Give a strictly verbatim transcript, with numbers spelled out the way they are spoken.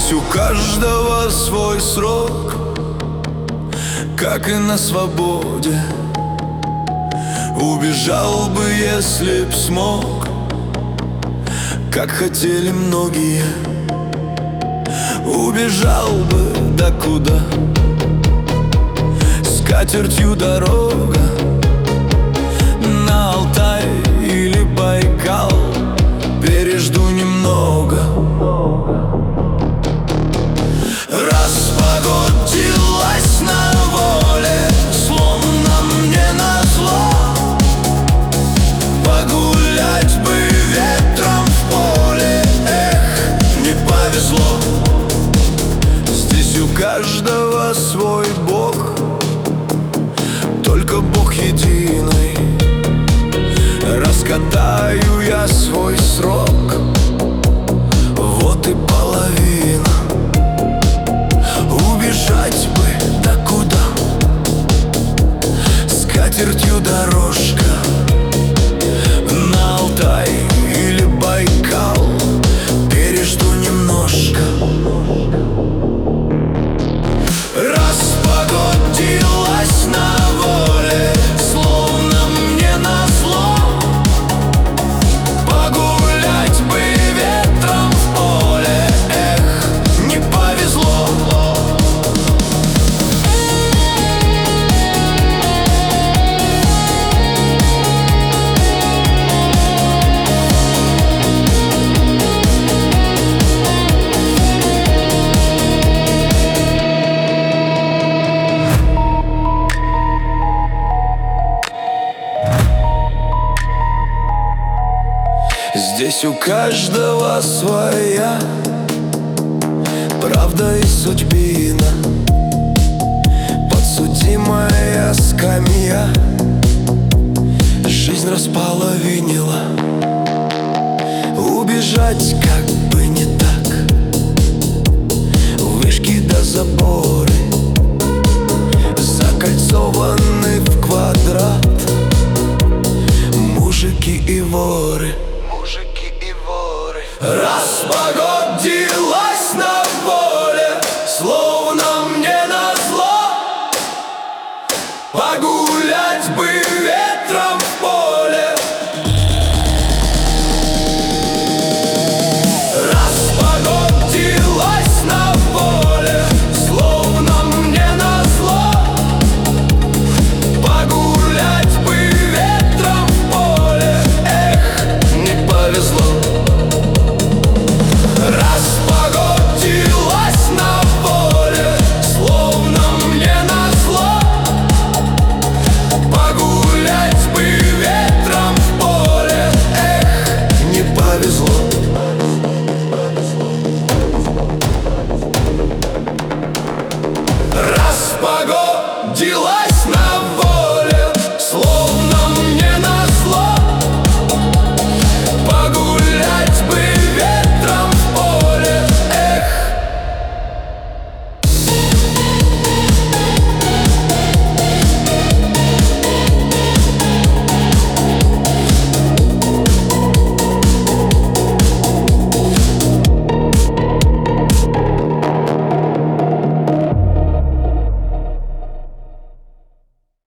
Здесь у каждого свой срок, как и на свободе. Убежал бы, если б смог, как хотели многие. Убежал бы, да куда? С катертью дорога, на Алтай или Байкал. Пережду немного. Распогодилась на воле, словно мне назло. Погулять бы ветром в поле, эх, не повезло. Здесь у каждого свой Бог, только Бог единый. Раскатаю я свой срок, вот и половина. Убежать бы, да куда? С катертью дорожка, на Алтай или Байкал. Пережду немножко. Распогодилась на воле, словно мне назло. Погулять бы ветром в поле, эх, не повезло. Здесь у каждого своя правда и судьбина. Подсудимая скамья жизнь располовинила. Убежать как бы не так. Вышки до заборы закольцованы в квадрат. Мужики и воры, мужики и воры. Распогодилась